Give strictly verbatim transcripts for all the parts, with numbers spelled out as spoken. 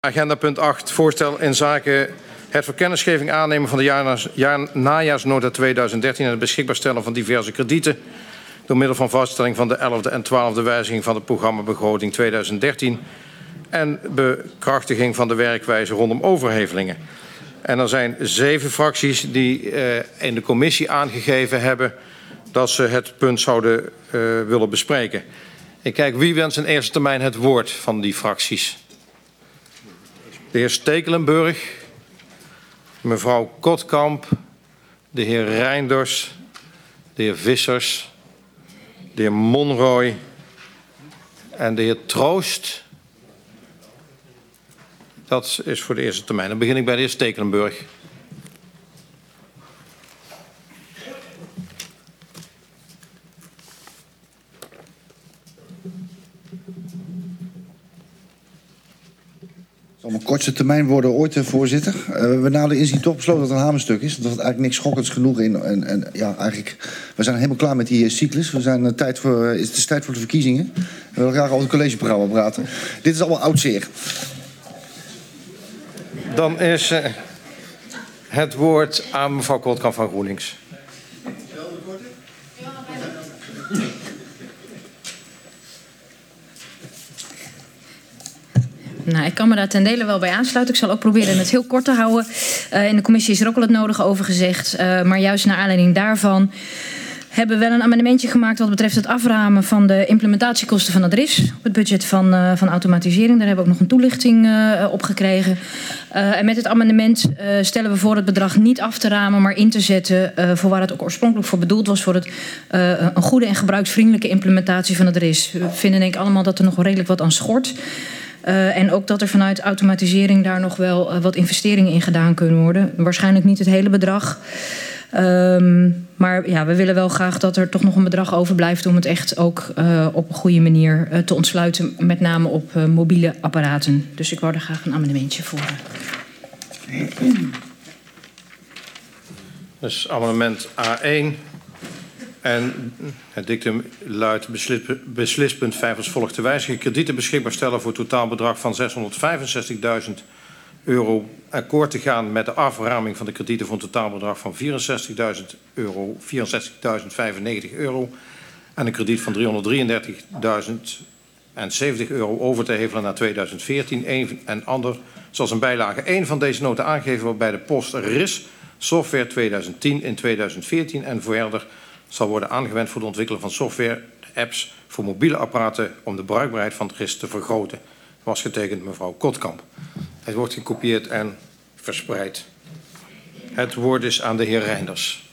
Agenda punt acht, voorstel in zaken het voor kennisgeving aannemen van de jaarnaars, jaar, najaarsnota tweeduizend dertien en het beschikbaar stellen van diverse kredieten door middel van vaststelling van de elfde en twaalfde wijziging van het programmabegroting tweeduizend dertien en bekrachtiging van de werkwijze rondom overhevelingen. En er zijn zeven fracties die uh, in de commissie aangegeven hebben dat ze het punt zouden uh, willen bespreken. Ik kijk, wie wenst in eerste termijn het woord van die fracties? De heer Stekelenburg, mevrouw Kotkamp, de heer Reinders, de heer Vissers, de heer Monroy en de heer Troost. Dat is voor de eerste termijn. Dan begin ik bij de heer Stekelenburg. Het zal mijn kortste termijn worden ooit, voorzitter. Uh, we naderen inzien toch besloten dat het een hamerstuk is. Dat het eigenlijk niks schokkends genoeg in. En, en ja, eigenlijk, we zijn helemaal klaar met die uh, cyclus. We zijn uh, tijd voor, uh, het is tijd voor de verkiezingen. We willen graag over het collegeprogramma praten. Dit is allemaal oud zeer. Dan is uh, het woord aan mevrouw Kortkamp van GroenLinks. Nou, ik kan me daar ten dele wel bij aansluiten. Ik zal ook proberen het heel kort te houden. Uh, in de commissie is er ook al het nodige over gezegd. Uh, maar juist naar aanleiding daarvan hebben we wel een amendementje gemaakt wat betreft het aframen van de implementatiekosten van het R I S. Op het budget van, uh, van automatisering. Daar hebben we ook nog een toelichting uh, op gekregen. Uh, en met het amendement uh, stellen we voor het bedrag niet af te ramen, maar in te zetten uh, voor waar het ook oorspronkelijk voor bedoeld was. Voor het, uh, een goede en gebruiksvriendelijke implementatie van het R I S. We vinden denk ik allemaal dat er nog redelijk wat aan schort. Uh, en ook dat er vanuit automatisering daar nog wel uh, wat investeringen in gedaan kunnen worden. Waarschijnlijk niet het hele bedrag. Um, maar ja, we willen wel graag dat er toch nog een bedrag overblijft om het echt ook uh, op een goede manier uh, te ontsluiten. Met name op uh, mobiele apparaten. Dus ik wou daar graag een amendementje voor. Dus amendement A één. En het dictum luidt beslispunt vijf als volgt te wijzigen. Kredieten beschikbaar stellen voor totaalbedrag van zeshonderdvijfenzestigduizend euro. Akkoord te gaan met de aframing van de kredieten voor een totaalbedrag van vierenzestigduizend euro, vierenzestigduizend vijfennegentig euro. En een krediet van driehonderddrieëndertigduizend zeventig euro over te hevelen naar tweeduizend veertien. Een en ander, zoals een bijlage één van deze nota aangegeven wordt bij de post R I S software tweeduizend tien in tweeduizend veertien en verder zal worden aangewend voor het ontwikkelen van software, apps voor mobiele apparaten om de bruikbaarheid van het R I S te vergroten. Was getekend mevrouw Kotkamp. Het wordt gekopieerd en verspreid. Het woord is aan de heer Reinders.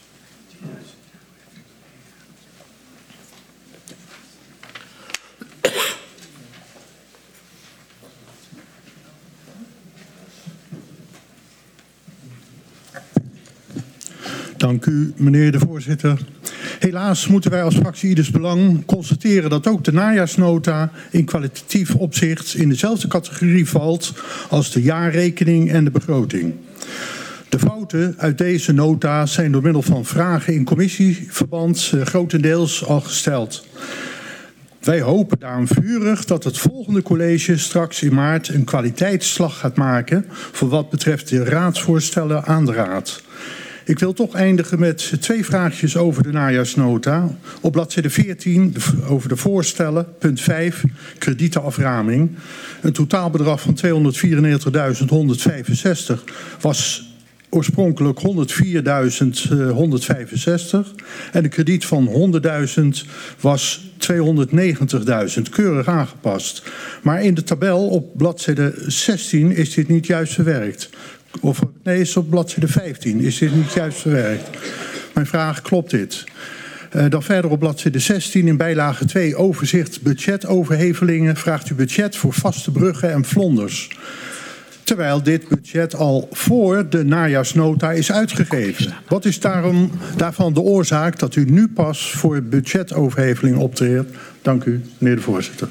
Dank u, meneer de voorzitter. Helaas moeten wij als fractie Ieders Belang constateren dat ook de najaarsnota in kwalitatief opzicht in dezelfde categorie valt als de jaarrekening en de begroting. De fouten uit deze nota zijn door middel van vragen in commissieverband uh, grotendeels al gesteld. Wij hopen daarom vurig dat het volgende college straks in maart een kwaliteitsslag gaat maken voor wat betreft de raadsvoorstellen aan de raad. Ik wil toch eindigen met twee vraagjes over de najaarsnota. Op bladzijde veertien over de voorstellen, punt vijf, kredietenaframing. Een totaalbedrag van tweehonderdvierennegentigduizend honderdvijfenzestig was oorspronkelijk honderdvierduizend honderdvijfenzestig. En de krediet van honderdduizend was tweehonderdnegentigduizend, keurig aangepast. Maar in de tabel op bladzijde zestien is dit niet juist verwerkt. Of nee, is op bladzijde vijftien. Is dit niet juist verwerkt? Mijn vraag, klopt dit? Uh, dan verder op bladzijde zestien in bijlage twee overzicht budgetoverhevelingen vraagt u budget voor vaste bruggen en vlonders. Terwijl dit budget al voor de najaarsnota is uitgegeven. Wat is daarom, daarvan de oorzaak dat u nu pas voor budgetoverheveling optreedt? Dank u, meneer de voorzitter.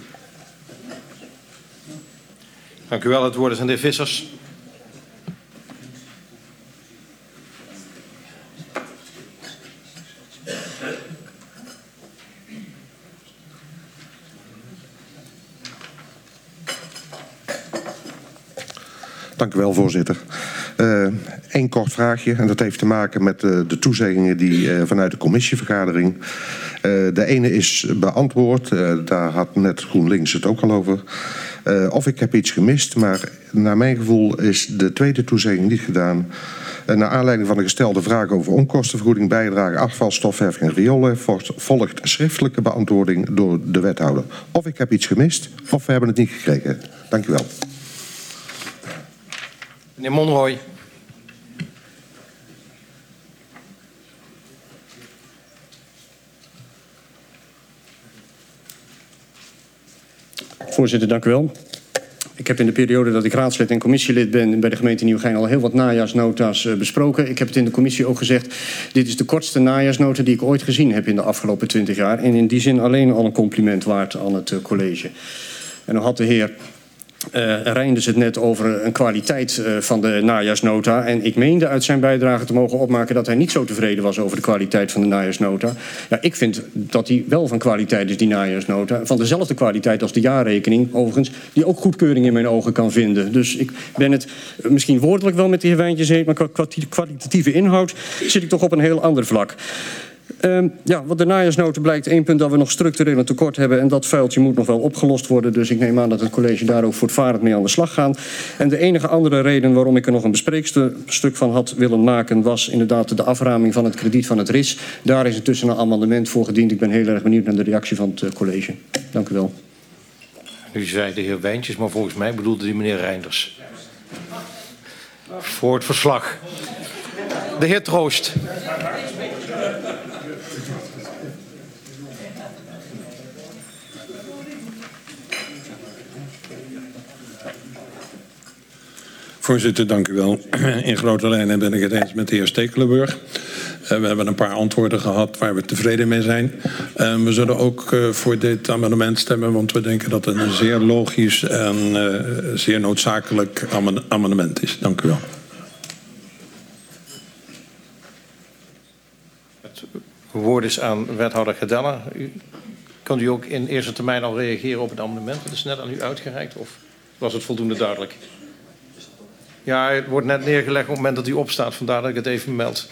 Dank u wel. Het woord is aan de heer Vissers. Dank u wel, voorzitter. Eén uh, kort vraagje, en dat heeft te maken met uh, de toezeggingen die uh, vanuit de commissievergadering. Uh, de ene is beantwoord, uh, daar had net GroenLinks het ook al over. Uh, of ik heb iets gemist, maar naar mijn gevoel is de tweede toezegging niet gedaan. Uh, naar aanleiding van de gestelde vraag over onkostenvergoeding, bijdrage, afvalstofheffing en riolen volgt schriftelijke beantwoording door de wethouder. Of ik heb iets gemist, of we hebben het niet gekregen. Dank u wel. Meneer Monroy. Voorzitter, dank u wel. Ik heb in de periode dat ik raadslid en commissielid ben bij de gemeente Nieuwegein al heel wat najaarsnota's uh, besproken. Ik heb het in de commissie ook gezegd, dit is de kortste najaarsnota die ik ooit gezien heb in de afgelopen twintig jaar. En in die zin alleen al een compliment waard aan het uh, college. En dan had de heer Uh, Reinders het net over een kwaliteit uh, van de najaarsnota. En ik meende uit zijn bijdrage te mogen opmaken dat hij niet zo tevreden was over de kwaliteit van de najaarsnota. Ja, ik vind dat die wel van kwaliteit is, die najaarsnota. Van dezelfde kwaliteit als de jaarrekening, overigens, die ook goedkeuring in mijn ogen kan vinden. Dus ik ben het misschien woordelijk wel met de heer Wijntjes eens, maar qua kwalitatieve inhoud zit ik toch op een heel ander vlak. Uh, ja, wat de najaarsnota blijkt, één punt dat we nog structureel een tekort hebben. En dat vuiltje moet nog wel opgelost worden. Dus ik neem aan dat het college daar ook voortvarend mee aan de slag gaat. En de enige andere reden waarom ik er nog een bespreekstuk van had willen maken, was inderdaad de aframing van het krediet van het R I S. Daar is intussen een amendement voor gediend. Ik ben heel erg benieuwd naar de reactie van het college. Dank u wel. Nu zei de heer Wijntjes, maar volgens mij bedoelde die meneer Reinders. Voor het verslag. De heer Troost. Voorzitter, dank u wel. In grote lijnen ben ik het eens met de heer Stekelenburg. Uh, we hebben een paar antwoorden gehad waar we tevreden mee zijn. Uh, we zullen ook uh, voor dit amendement stemmen, want we denken dat het een zeer logisch en uh, zeer noodzakelijk amendement is. Dank u wel. Het woord is aan wethouder Gedelle. U, kan u ook in eerste termijn al reageren op het amendement? Het is net aan u uitgereikt, of was het voldoende duidelijk? Ja, het wordt net neergelegd op het moment dat u opstaat. Vandaar dat ik het even meld.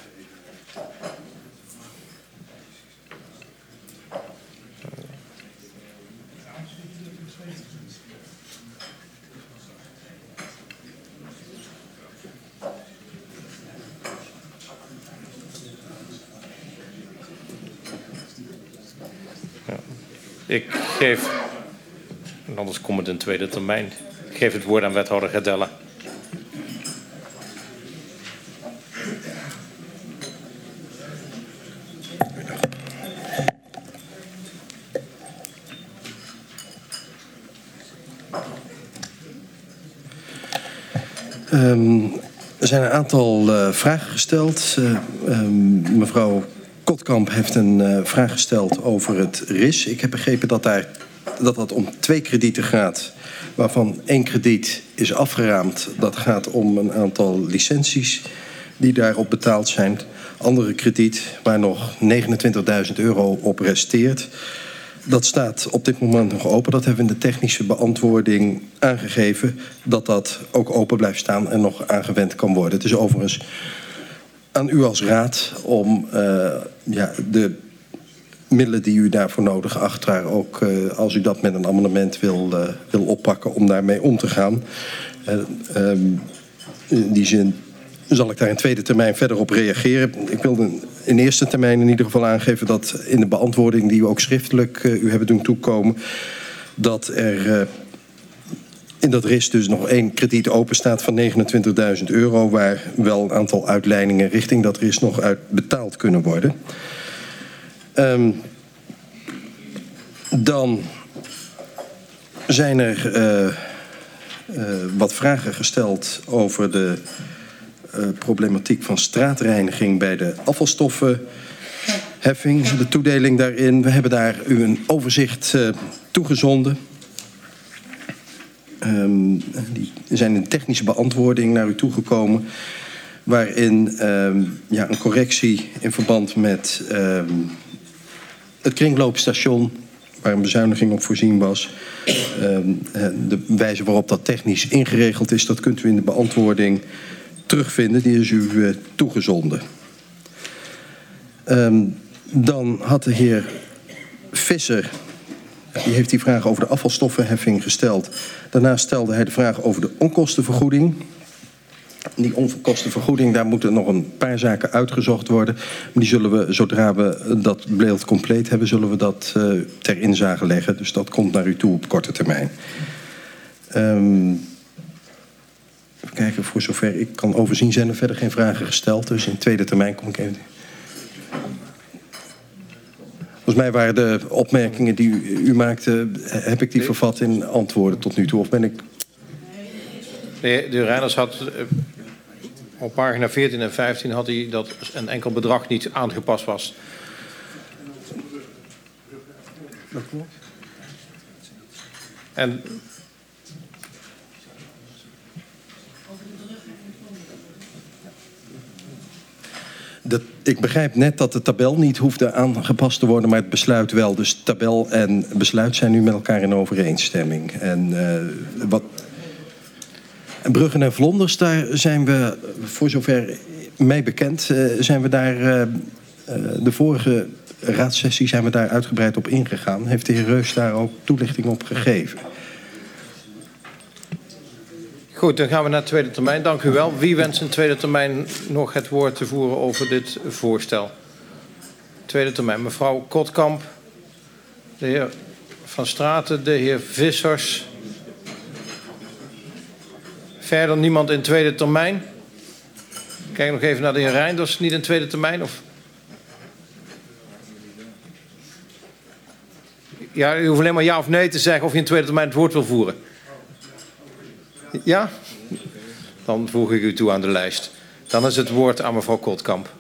Ja. Ik geef, en anders komt het in tweede termijn, ik geef het woord aan wethouder Gedelle. Um, er zijn een aantal uh, vragen gesteld. Uh, um, mevrouw Kotkamp heeft een uh, vraag gesteld over het R I S. Ik heb begrepen dat, daar, dat dat om twee kredieten gaat, waarvan één krediet is afgeraamd. Dat gaat om een aantal licenties die daarop betaald zijn. Andere krediet waar nog negenentwintigduizend euro op resteert. Dat staat op dit moment nog open. Dat hebben we in de technische beantwoording aangegeven. Dat dat ook open blijft staan en nog aangewend kan worden. Het is overigens aan u als raad om uh, ja, de middelen die u daarvoor nodig acht, daar ook, uh, als u dat met een amendement wil, uh, wil oppakken, om daarmee om te gaan. Uh, um, in die zin zal ik daar in tweede termijn verder op reageren. Ik wilde in eerste termijn in ieder geval aangeven dat in de beantwoording die u ook schriftelijk uh, u hebben doen toekomen, dat er uh, in dat R I S dus nog één krediet open staat van negenentwintigduizend euro... waar wel een aantal uitleidingen richting dat R I S nog uit betaald kunnen worden. Um, dan zijn er uh, uh, wat vragen gesteld over de uh, problematiek van straatreiniging bij de afvalstoffenheffing, de toedeling daarin. We hebben daar u een overzicht uh, toegezonden. Um, die zijn in technische beantwoording naar u toegekomen, waarin um, ja, een correctie in verband met um, het kringloopstation waar een bezuiniging op voorzien was. Uh, de wijze waarop dat technisch ingeregeld is, dat kunt u in de beantwoording terugvinden. Die is u uh, toegezonden. Um, dan had de heer Visser, die heeft die vraag over de afvalstoffenheffing gesteld. Daarna stelde hij de vraag over de onkostenvergoeding. Die onkostenvergoeding, daar moeten nog een paar zaken uitgezocht worden. Maar die zullen we, zodra we dat beeld compleet hebben, zullen we dat uh, ter inzage leggen. Dus dat komt naar u toe op korte termijn. Um, even kijken, voor zover ik kan overzien zijn er verder geen vragen gesteld. Dus in tweede termijn kom ik even... Volgens mij waren de opmerkingen die u, u maakte, heb ik die vervat in antwoorden tot nu toe? Of ben ik... De heer, de heer Reiners had uh, op pagina veertien en vijftien had hij dat een enkel bedrag niet aangepast was. Dat klopt. En Dat, ik begrijp net dat de tabel niet hoefde aangepast te worden, maar het besluit wel. Dus tabel en besluit zijn nu met elkaar in overeenstemming. En uh, wat... En Bruggen en Vlonders, daar zijn we, voor zover mij bekend, uh, zijn we daar, uh, uh, de vorige raadssessie zijn we daar uitgebreid op ingegaan. Heeft de heer Reus daar ook toelichting op gegeven? Goed, dan gaan we naar de tweede termijn. Dank u wel. Wie wenst in tweede termijn nog het woord te voeren over dit voorstel? Tweede termijn. Mevrouw Kotkamp, de heer Van Straten, de heer Vissers. Verder niemand in tweede termijn. Kijk nog even naar de heer Reinders. Niet in tweede termijn? Of... Ja, u hoeft alleen maar ja of nee te zeggen of je in tweede termijn het woord wil voeren. Ja? Dan voeg ik u toe aan de lijst. Dan is het woord aan mevrouw Kotkamp.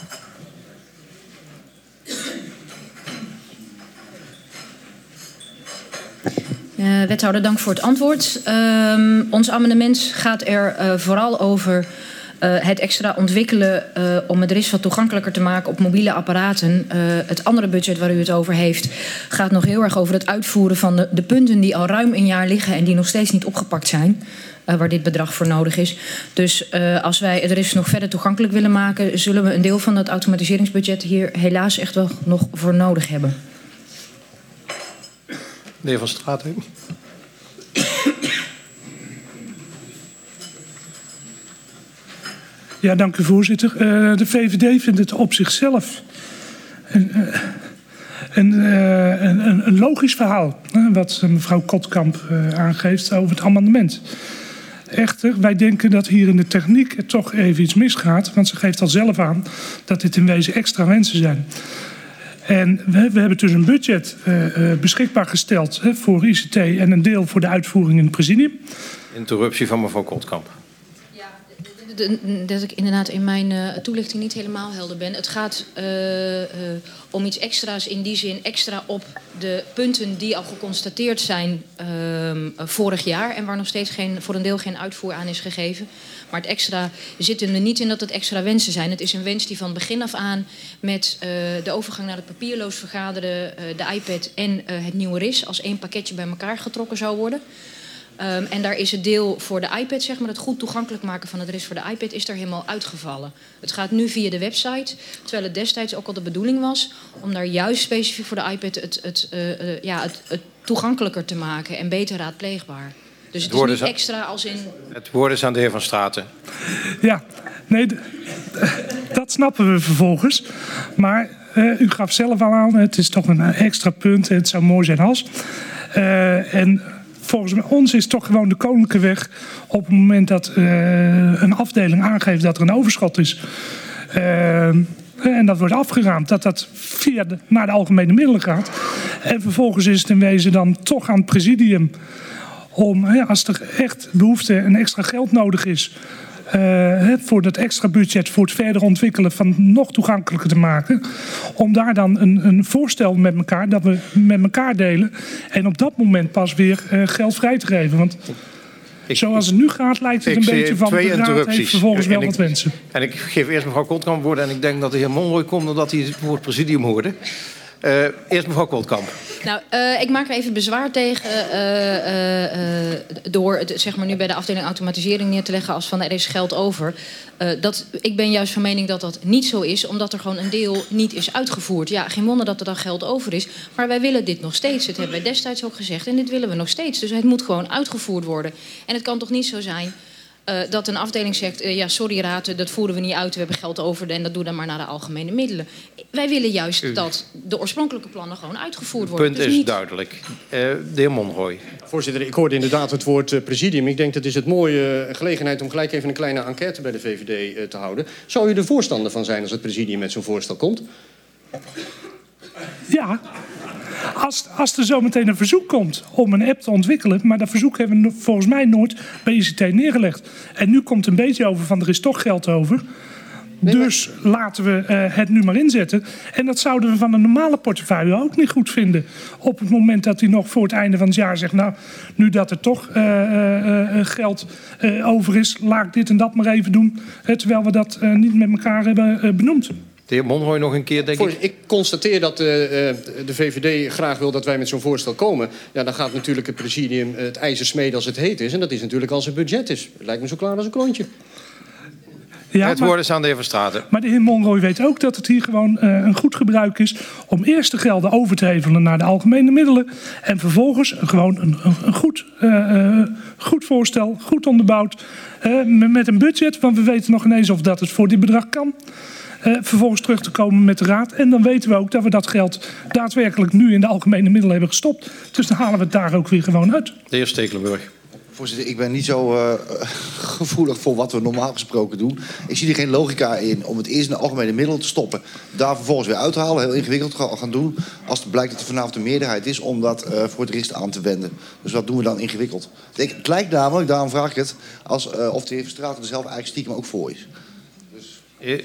Uh, wethouder, dank voor het antwoord. Uh, ons amendement gaat er uh, vooral over uh, het extra ontwikkelen uh, om het R I S wat toegankelijker te maken op mobiele apparaten. Uh, het andere budget waar u het over heeft gaat nog heel erg over het uitvoeren van de, de punten die al ruim een jaar liggen en die nog steeds niet opgepakt zijn. Uh, waar dit bedrag voor nodig is. Dus uh, als wij het R I S nog verder toegankelijk willen maken, zullen we een deel van dat automatiseringsbudget hier helaas echt wel nog voor nodig hebben. De heer Van Straten. Ja, dank u voorzitter. Uh, de V V D vindt het op zichzelf een, uh, een, uh, een, een logisch verhaal. Uh, wat mevrouw Kotkamp uh, aangeeft over het amendement. Echter, wij denken dat hier in de techniek het toch even iets misgaat. Want ze geeft al zelf aan dat dit in wezen extra mensen zijn. En we, we hebben dus een budget uh, uh, beschikbaar gesteld uh, voor I C T en een deel voor de uitvoering in het presidium. Interruptie van mevrouw Kotkamp. Ja, dat ik inderdaad in mijn uh, toelichting niet helemaal helder ben. Het gaat uh, uh, om iets extra's in die zin extra op de punten die al geconstateerd zijn uh, vorig jaar en waar nog steeds geen, voor een deel geen uitvoer aan is gegeven. Maar het extra zit er niet in dat het extra wensen zijn. Het is een wens die van begin af aan met uh, de overgang naar het papierloos vergaderen, uh, de iPad en uh, het nieuwe R I S als één pakketje bij elkaar getrokken zou worden. Um, en daar is het deel voor de iPad, zeg maar, het goed toegankelijk maken van het R I S voor de iPad is er helemaal uitgevallen. Het gaat nu via de website, terwijl het destijds ook al de bedoeling was om daar juist specifiek voor de iPad het, het, uh, uh, ja, het, het toegankelijker te maken en beter raadpleegbaar. Dus het, het is niet aan, extra als in... Het woord is aan de heer Van Straten. Ja, nee, dat snappen we vervolgens. Maar uh, u gaf zelf al aan, het is toch een extra punt en het zou mooi zijn als. Uh, en volgens ons is toch gewoon de koninklijke weg op het moment dat uh, een afdeling aangeeft dat er een overschot is. Uh, En dat wordt afgeraamd, dat dat via de, naar de algemene middelen gaat. En vervolgens is het in wezen dan toch aan het presidium om, ja, als er echt behoefte en extra geld nodig is, uh, voor dat extra budget, voor het verder ontwikkelen van het nog toegankelijker te maken, om daar dan een, een voorstel met elkaar, dat we met elkaar delen en op dat moment pas weer uh, geld vrij te geven. Want ik, zoals het nu gaat, lijkt het een beetje van de raad heeft vervolgens wel wat wensen. En ik geef eerst mevrouw Kotkamp woord en ik denk dat de heer Monroy komt omdat hij het woord presidium hoorde. Uh, eerst mevrouw Kooltkamp. Nou, uh, ik maak er even bezwaar tegen uh, uh, uh, door het zeg maar, nu bij de afdeling automatisering neer te leggen als van er is geld over. Uh, dat, ik ben juist van mening dat dat niet zo is, omdat er gewoon een deel niet is uitgevoerd. Ja, geen wonder dat er dan geld over is, maar wij willen dit nog steeds. Dat hebben wij destijds ook gezegd en dit willen we nog steeds. Dus het moet gewoon uitgevoerd worden. En het kan toch niet zo zijn Uh, dat een afdeling zegt, uh, ja sorry raad, dat voeren we niet uit, we hebben geld over en dat doe dan maar naar de algemene middelen. Wij willen juist U. dat de oorspronkelijke plannen gewoon uitgevoerd worden. Het punt dus is niet duidelijk. Uh, de heer Monrooy. Voorzitter, ik hoorde inderdaad het woord uh, presidium. Ik denk dat is het mooie uh, gelegenheid om gelijk even een kleine enquête bij de V V D uh, te houden. Zou u er voorstander van zijn als het presidium met zo'n voorstel komt? Ja. Als, als er zometeen een verzoek komt om een app te ontwikkelen, maar dat verzoek hebben we volgens mij nooit bij I C T neergelegd. En nu komt een beetje over van er is toch geld over. Nee, dus maar laten we uh, het nu maar inzetten. En dat zouden we van een normale portefeuille ook niet goed vinden. Op het moment dat hij nog voor het einde van het jaar zegt, nou, nu dat er toch uh, uh, geld uh, over is, laat ik dit en dat maar even doen. Uh, terwijl we dat uh, niet met elkaar hebben uh, benoemd. De heer Monrooy nog een keer, denk ik. Ik constateer dat uh, de V V D graag wil dat wij met zo'n voorstel komen. Ja, dan gaat natuurlijk het presidium het ijzer smeden als het heet is. En dat is natuurlijk als het budget is. Het lijkt me zo klaar als een klontje. Ja, het woord is aan de heer Verstraeten. Maar de heer Monrooy weet ook dat het hier gewoon uh, een goed gebruik is om eerst de gelden over te hevelen naar de algemene middelen. En vervolgens gewoon een, een, een goed, uh, uh, goed voorstel, goed onderbouwd, uh, met een budget. Want we weten nog ineens of dat het voor dit bedrag kan. Uh, vervolgens terug te komen met de raad. En dan weten we ook dat we dat geld daadwerkelijk nu in de algemene middelen hebben gestopt. Dus dan halen we het daar ook weer gewoon uit. De heer Stekelenburg. Voorzitter, ik ben niet zo uh, gevoelig voor wat we normaal gesproken doen. Ik zie er geen logica in om het eerst in de algemene middelen te stoppen. Daar vervolgens weer uit te halen, heel ingewikkeld gaan doen. Als het blijkt dat er vanavond een meerderheid is om dat uh, voor het R I S aan te wenden. Dus wat doen we dan ingewikkeld? Het lijkt namelijk, daarom vraag ik het, als, uh, of de heer Verstraeten er zelf eigenlijk stiekem ook voor is. Dus... E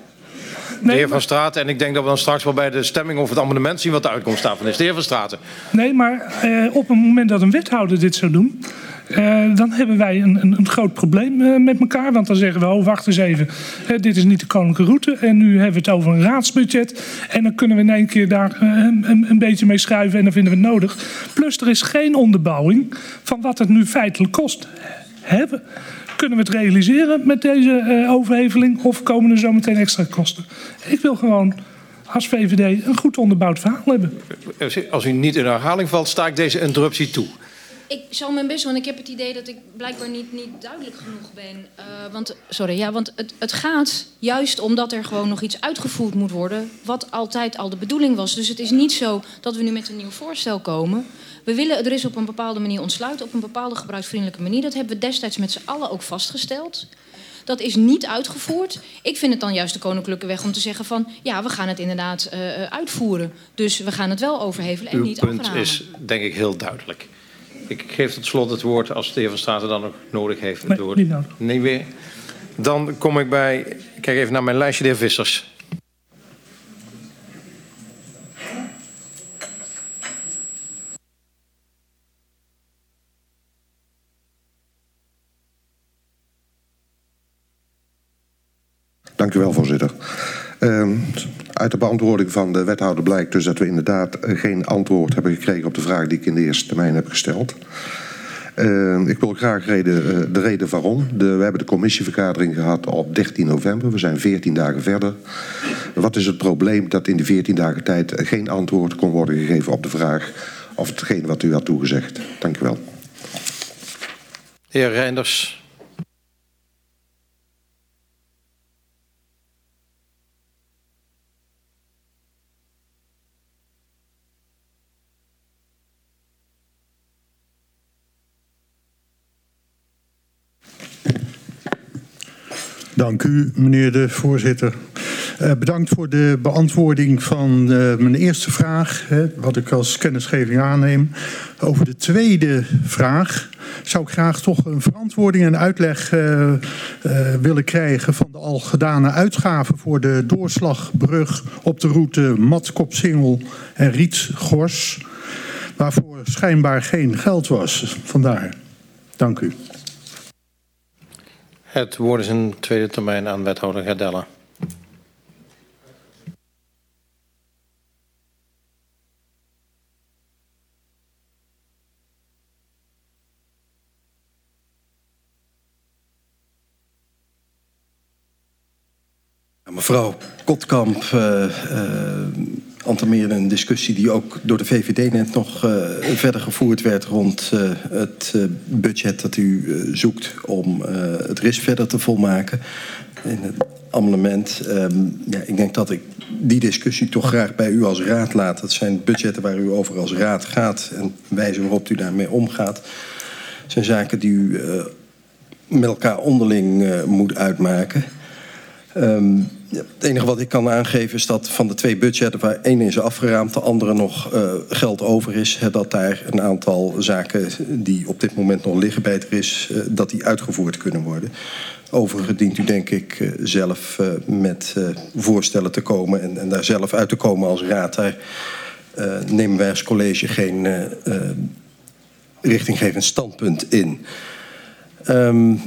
De heer Van Straten, en ik denk dat we dan straks wel bij de stemming over het amendement zien wat de uitkomst daarvan is. De heer Van Straten. Nee, maar uh, op het moment dat een wethouder dit zou doen, uh, dan hebben wij een, een, een groot probleem uh, met elkaar. Want dan zeggen we, oh wacht eens even, uh, dit is niet de koninklijke route. En nu hebben we het over een raadsbudget. En dan kunnen we in één keer daar uh, een, een beetje mee schuiven en dan vinden we het nodig. Plus er is geen onderbouwing van wat het nu feitelijk kost. Hebben. Kunnen we het realiseren met deze uh, overheveling of komen er zo meteen extra kosten? Ik wil gewoon als V V D een goed onderbouwd verhaal hebben. Als u niet in herhaling valt, sta ik deze interruptie toe. Ik zal mijn best doen. Ik heb het idee dat ik blijkbaar niet, niet duidelijk genoeg ben. Uh, want, sorry, ja, want het, het gaat juist omdat er gewoon nog iets uitgevoerd moet worden, wat altijd al de bedoeling was. Dus het is niet zo dat we nu met een nieuw voorstel komen. We willen het R I S op een bepaalde manier ontsluiten, op een bepaalde gebruiksvriendelijke manier. Dat hebben we destijds met z'n allen ook vastgesteld. Dat is niet uitgevoerd. Ik vind het dan juist de koninklijke weg om te zeggen van, ja, we gaan het inderdaad uh, uitvoeren. Dus we gaan het wel overhevelen en Uw niet punt aframen. is, denk ik, heel duidelijk. Ik geef tot slot het woord als de heer Van Straten dan nog nodig heeft. Nee, door... niet nodig. Nee, weer. Dan kom ik bij, ik kijk even naar mijn lijstje, de heer Vissers. Dank u wel, voorzitter. Uh, uit de beantwoording van de wethouder blijkt dus dat we inderdaad geen antwoord hebben gekregen op de vraag die ik in de eerste termijn heb gesteld. Uh, ik wil graag reden, uh, de reden waarom. De, we hebben de commissievergadering gehad op dertien november. We zijn veertien dagen verder. Wat is het probleem dat in die veertien dagen tijd geen antwoord kon worden gegeven op de vraag of hetgeen wat u had toegezegd? Dank u wel. Heer Reinders. Dank u, meneer de voorzitter. Uh, bedankt voor de beantwoording van uh, mijn eerste vraag, hè, wat ik als kennisgeving aanneem. Over de tweede vraag zou ik graag toch een verantwoording en uitleg uh, uh, willen krijgen van de al gedane uitgaven voor de doorslagbrug op de route Matkop-Singel en Riet-Gors, waarvoor schijnbaar geen geld was. Vandaar. Dank u. Het woord is in tweede termijn aan wethouder Gerdella. Mevrouw Kotkamp uh, uh, entameerde een discussie die ook door de V V D net nog uh, verder gevoerd werd rond uh, het uh, budget dat u uh, zoekt om uh, het R I S verder te volmaken. In het amendement. Um, ja, ik denk dat ik die discussie toch graag bij u als raad laat. Dat zijn budgetten waar u over als raad gaat en wijze waarop u daarmee omgaat. Dat zijn zaken die u uh, met elkaar onderling uh, moet uitmaken. Um, ja, het enige wat ik kan aangeven is dat van de twee budgetten waar één is afgeraamd, de andere nog uh, geld over is, hè, dat daar een aantal zaken die op dit moment nog liggen bij het R I S, uh, dat die uitgevoerd kunnen worden. Overigens dient u denk ik uh, zelf uh, met uh, voorstellen te komen en, en daar zelf uit te komen als raad. Daar uh, nemen wij als college geen uh, uh, richtinggevend standpunt in. Um,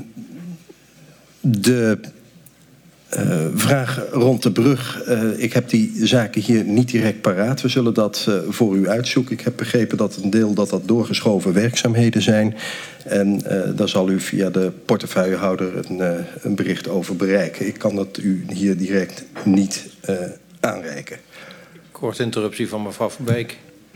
de uh, vraag rond de brug, uh, ik heb die zaken hier niet direct paraat. We zullen dat uh, voor u uitzoeken. Ik heb begrepen dat een deel dat dat doorgeschoven werkzaamheden zijn. En uh, daar zal u via de portefeuillehouder een, uh, een bericht over bereiken. Ik kan dat u hier direct niet uh, aanreiken. Korte interruptie van mevrouw Van Beek.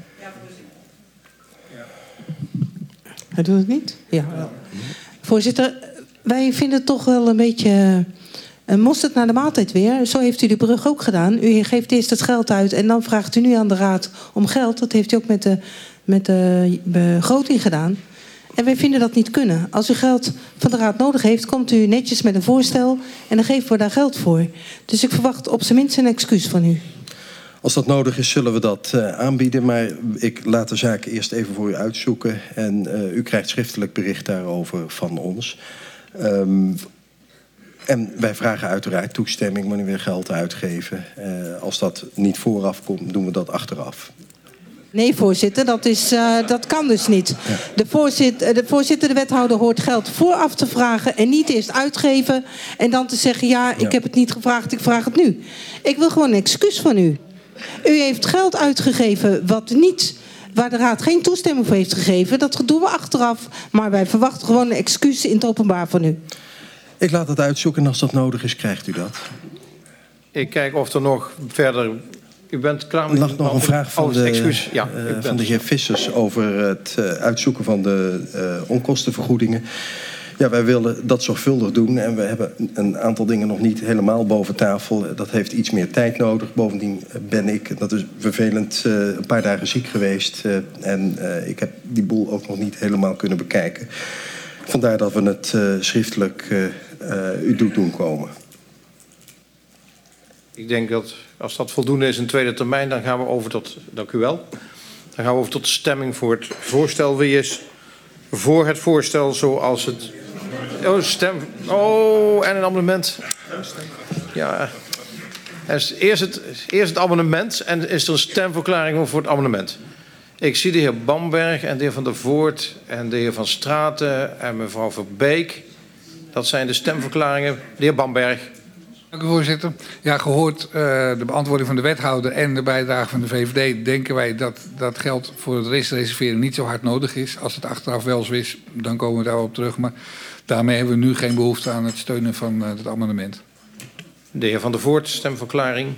Hij doet het niet? Ja. Voorzitter, wij vinden het toch wel een beetje een mosterd naar de maaltijd weer. Zo heeft u de brug ook gedaan. U geeft eerst het geld uit en dan vraagt u nu aan de raad om geld. Dat heeft u ook met de, met de begroting gedaan. En wij vinden dat niet kunnen. Als u geld van de raad nodig heeft, komt u netjes met een voorstel en dan geven we daar geld voor. Dus ik verwacht op zijn minst een excuus van u. Als dat nodig is, zullen we dat uh, aanbieden. Maar ik laat de zaken eerst even voor u uitzoeken. En uh, u krijgt schriftelijk bericht daarover van ons. Um, en wij vragen uiteraard toestemming wanneer we geld uitgeven. Uh, als dat niet vooraf komt, doen we dat achteraf. Nee, voorzitter, dat, is, uh, dat kan dus niet. Ja. De, voorzitter, de voorzitter, de wethouder hoort geld vooraf te vragen en niet eerst uitgeven. En dan te zeggen, ja, ik ja. heb het niet gevraagd, ik vraag het nu. Ik wil gewoon een excuus van u. U heeft geld uitgegeven wat niet, waar de raad geen toestemming voor heeft gegeven. Dat doen we achteraf, maar wij verwachten gewoon een excuus in het openbaar van u. Ik laat het uitzoeken en als dat nodig is, krijgt u dat. Ik kijk of er nog verder... U bent klaar met... Er lag nog een vraag van, oh, de, ja, uh, van de heer Vissers over het uh, uitzoeken van de uh, onkostenvergoedingen. Ja, wij willen dat zorgvuldig doen en we hebben een aantal dingen nog niet helemaal boven tafel. Dat heeft iets meer tijd nodig. Bovendien ben ik, dat is vervelend, uh, een paar dagen ziek geweest. Uh, en uh, ik heb die boel ook nog niet helemaal kunnen bekijken. Vandaar dat we het uh, schriftelijk uh, uh, u doet doen komen. Ik denk dat als dat voldoende is in tweede termijn, dan gaan we over tot, dank u wel. Dan gaan we over tot de stemming voor het voorstel. Wie is voor het voorstel zoals het... Oh, stem... Oh, en een amendement. Ja. Eerst het, eerst het amendement en is er een stemverklaring voor het amendement. Ik zie de heer Bamberg en de heer Van der Voort en de heer Van Straten en mevrouw Verbeek. Dat zijn de stemverklaringen. De heer Bamberg. Dank u, voorzitter. Ja, gehoord uh, de beantwoording van de wethouder en de bijdrage van de V V D... denken wij dat dat geld voor het R I S-reserveren niet zo hard nodig is. Als het achteraf wel zo is, dan komen we daarop terug. Maar daarmee hebben we nu geen behoefte aan het steunen van uh, het amendement. De heer Van der Voort, stemverklaring.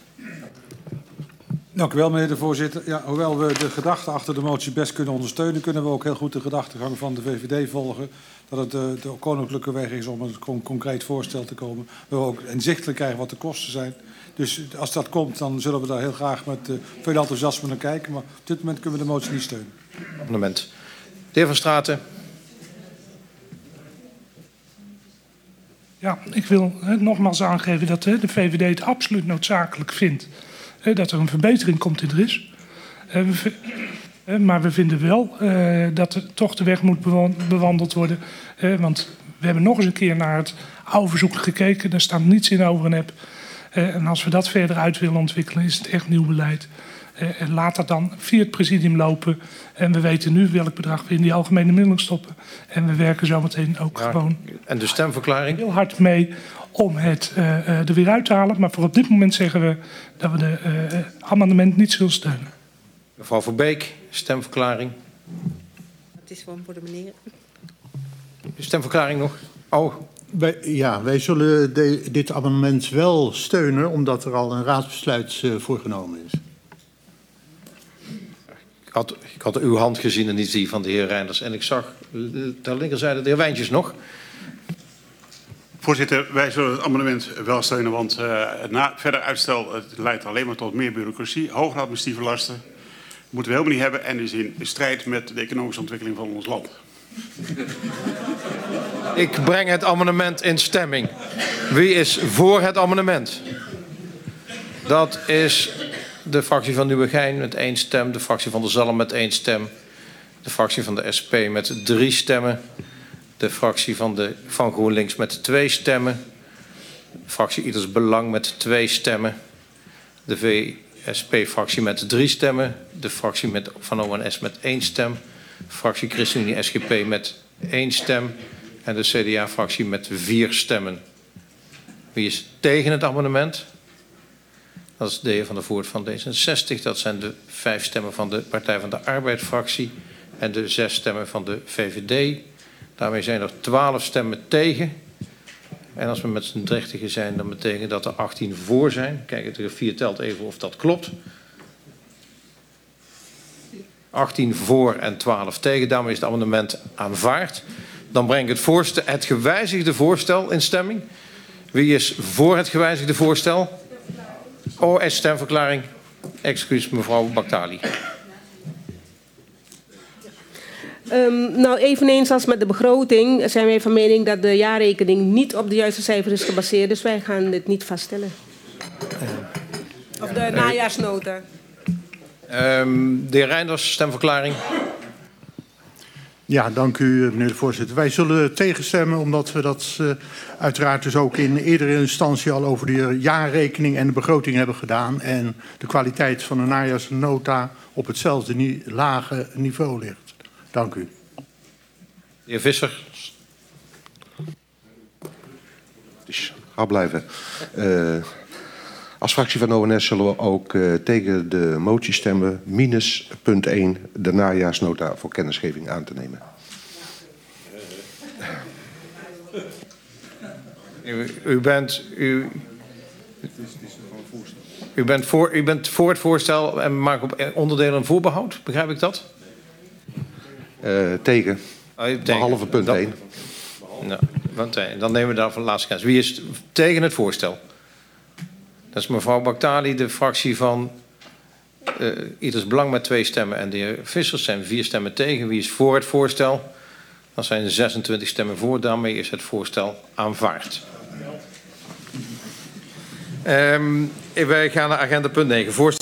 Dank u wel, meneer de voorzitter. Ja, hoewel we de gedachte achter de motie best kunnen ondersteunen, kunnen we ook heel goed de gedachtegang van de V V D volgen. Dat het de, de koninklijke weg is om een con concreet voorstel te komen. We ook inzichtelijk krijgen wat de kosten zijn. Dus als dat komt, dan zullen we daar heel graag met uh, veel enthousiasme naar kijken. Maar op dit moment kunnen we de motie niet steunen. Amendement. De heer Van Straten. Ja, ik wil hè, nogmaals aangeven dat hè, de V V D het absoluut noodzakelijk vindt hè, dat er een verbetering komt in het R I S. Uh, we, uh, maar we vinden wel uh, dat er toch de weg moet bewandeld worden. Uh, want we hebben nog eens een keer naar het oude verzoek gekeken. Daar staat niets in over een app. Uh, en als we dat verder uit willen ontwikkelen, is het echt nieuw beleid. Uh, en laat dat dan via het presidium lopen. En we weten nu welk bedrag we in die algemene middelen stoppen. En we werken zometeen ook ja, gewoon en de stemverklaring? Heel hard mee om het uh, uh, er weer uit te halen. Maar voor op dit moment zeggen we dat we de uh, amendement niet zullen steunen. Mevrouw Verbeek, stemverklaring. Het is gewoon voor de meneer. De stemverklaring nog? Oh, Wij, ja, wij zullen de, dit amendement wel steunen, omdat er al een raadsbesluit uh, voor genomen is. Ik had, ik had uw hand gezien en niet die van de heer Reinders. En ik zag ter linkerzijde de heer Wijntjes nog. Voorzitter, wij zullen het amendement wel steunen, want uh, na verder uitstel het leidt alleen maar tot meer bureaucratie, hogere administratieve lasten. Dat moeten we helemaal niet hebben en is in strijd met de economische ontwikkeling van ons land. Ik breng het amendement in stemming. Wie is voor het amendement? Dat is de fractie van Nieuwegein met één stem, de fractie van de Zalm met één stem, de fractie van de S P met drie stemmen, de fractie van, de, van GroenLinks met twee stemmen, de fractie Ieders Belang met twee stemmen, de V S P-fractie met drie stemmen, de fractie met, van O N S met één stem, de fractie ChristenUnie S G P met één stem en de C D A-fractie met vier stemmen. Wie is tegen het amendement? Dat is de heer Van der Voort van D zesenzestig. Dat zijn de vijf stemmen van de Partij van de Arbeid-fractie en de zes stemmen van de V V D. Daarmee zijn er twaalf stemmen tegen. En als we met z'n drechtigen zijn, dan betekent dat er achttien voor zijn. Kijk, de vier telt even of dat klopt. achttien voor en twaalf tegen. Daarmee is het amendement aanvaard. Dan breng ik het, voorstel, het gewijzigde voorstel in stemming. Wie is voor het gewijzigde voorstel? O S stemverklaring. Excuus, mevrouw Baktali. Um, nou, eveneens als met de begroting zijn wij van mening dat de jaarrekening niet op de juiste cijfers is gebaseerd. Dus wij gaan dit niet vaststellen. Of de najaarsnota. Um, de heer Reinders, stemverklaring. Ja, dank u meneer de voorzitter. Wij zullen tegenstemmen omdat we dat uh, uiteraard dus ook in eerdere instantie al over de jaarrekening en de begroting hebben gedaan. En de kwaliteit van de najaarsnota op hetzelfde ni lage niveau ligt. Dank u. De heer Visser. Ga blijven. Uh, als fractie van O N S zullen we ook uh, tegen de motie stemmen. Minus punt één, de najaarsnota voor kennisgeving aan te nemen. U, u, bent, u, u, bent voor, u bent voor het voorstel en maakt op onderdelen een voorbehoud. Begrijp ik dat? Uh, tegen. Oh, tegen. Behalve punt één. Nou, punt één. Dan nemen we daarvoor de laatste kans. Wie is tegen het voorstel? Dat is mevrouw Baktali, de fractie van uh, Ieders Belang met twee stemmen. En de heer Vissers zijn vier stemmen tegen. Wie is voor het voorstel? Dat zijn zesentwintig stemmen voor. Daarmee is het voorstel aanvaard. Um, wij gaan naar agenda punt negen. Voorstel